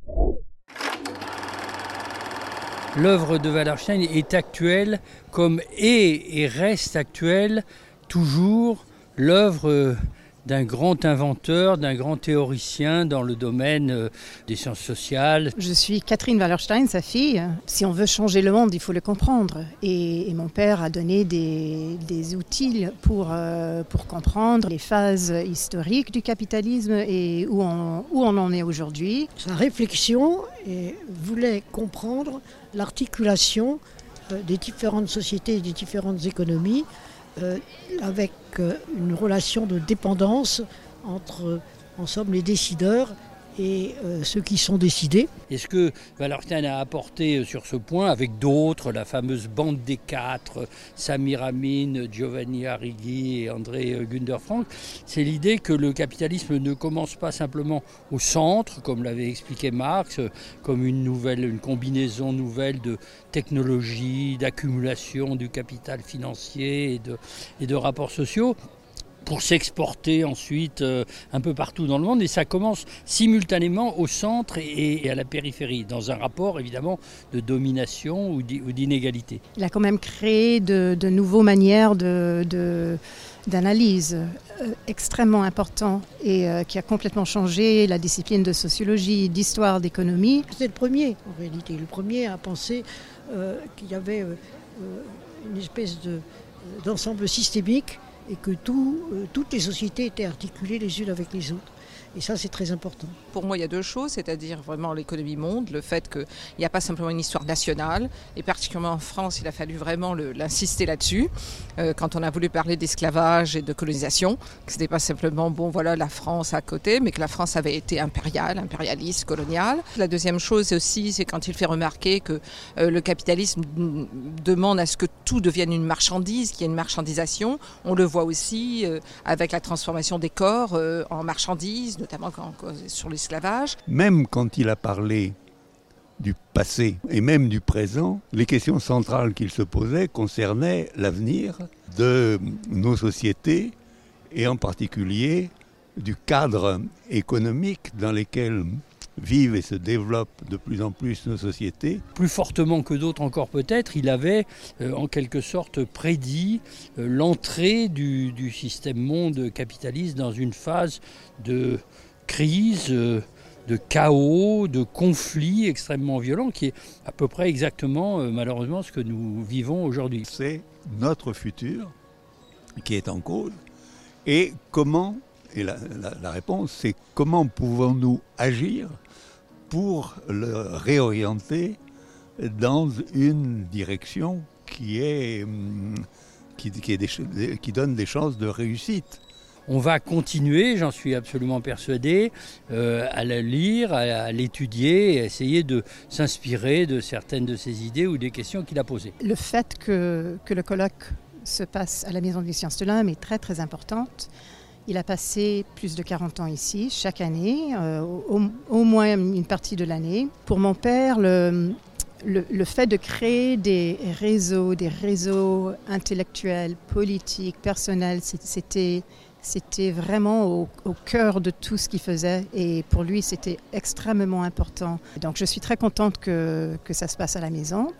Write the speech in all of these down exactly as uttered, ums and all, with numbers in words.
L'œuvre de Wallerstein est actuelle comme est et reste actuelle toujours l'œuvre d'un grand inventeur, d'un grand théoricien dans le domaine des sciences sociales. Je suis Catherine Wallerstein, sa fille. Si on veut changer le monde, il faut le comprendre. Et, et mon père a donné des, des outils pour, euh, pour comprendre les phases historiques du capitalisme et où on, où on en est aujourd'hui. Sa réflexion et voulait comprendre l'articulation des différentes sociétés et des différentes économies euh, avec euh, une relation de dépendance entre, en somme, les décideurs et euh, ceux qui sont décidés. Et ce que Wallerstein a apporté sur ce point, avec d'autres, la fameuse bande des quatre, Samir Amin, Giovanni Arrighi et André Günther Frank, c'est l'idée que le capitalisme ne commence pas simplement au centre, comme l'avait expliqué Marx, comme une nouvelle, une combinaison nouvelle de technologies, d'accumulation du capital financier et de, et de rapports sociaux, pour s'exporter ensuite euh, un peu partout dans le monde. Et ça commence simultanément au centre et, et à la périphérie, dans un rapport évidemment de domination ou d'inégalité. Il a quand même créé de, de nouvelles manières de, de, d'analyse euh, extrêmement importantes et euh, qui a complètement changé la discipline de sociologie, d'histoire, d'économie. C'est le premier en réalité, le premier à penser euh, qu'il y avait euh, une espèce de, d'ensemble systémique et que tout, euh, toutes les sociétés étaient articulées les unes avec les autres. Et ça, c'est très important. Pour moi, il y a deux choses, c'est-à-dire vraiment l'économie monde, le fait qu'il n'y a pas simplement une histoire nationale, et particulièrement en France, il a fallu vraiment le, l'insister là-dessus, euh, quand on a voulu parler d'esclavage et de colonisation, que ce n'était pas simplement, bon, voilà, la France à côté, mais que la France avait été impériale, impérialiste, coloniale. La deuxième chose aussi, c'est quand il fait remarquer que euh, le capitalisme demande à ce que tout devienne une marchandise, qu'il y ait une marchandisation. On le voit aussi euh, avec la transformation des corps euh, en marchandises, notamment quand, sur l'esclavage. Même quand il a parlé du passé et même du présent, les questions centrales qu'il se posait concernaient l'avenir de nos sociétés et en particulier du cadre économique dans lequel vivent et se développent de plus en plus nos sociétés. Plus fortement que d'autres encore peut-être, il avait euh, en quelque sorte prédit euh, l'entrée du, du système monde capitaliste dans une phase de crise, euh, de chaos, de conflits extrêmement violents, qui est à peu près exactement euh, malheureusement ce que nous vivons aujourd'hui. C'est notre futur qui est en cause et comment, et la, la, la réponse c'est comment pouvons-nous agir pour le réorienter dans une direction qui, est, qui, qui, est des, qui donne des chances de réussite. On va continuer, j'en suis absolument persuadé, euh, à la lire, à, à l'étudier et à essayer de s'inspirer de certaines de ses idées ou des questions qu'il a posées. Le fait que, que le colloque se passe à la Maison des sciences de l'Homme est très très importante. Il a passé plus de quarante ans ici, chaque année, euh, au, au moins une partie de l'année. Pour mon père, le, le, le fait de créer des réseaux, des réseaux intellectuels, politiques, personnels, c'était, c'était vraiment au, au cœur de tout ce qu'il faisait. Et pour lui, c'était extrêmement important. Donc je suis très contente que, que ça se passe à la maison.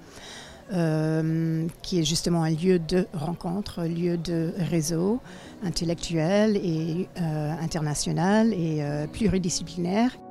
Euh, qui est justement un lieu de rencontre, un lieu de réseau intellectuel et euh, international et euh, pluridisciplinaire.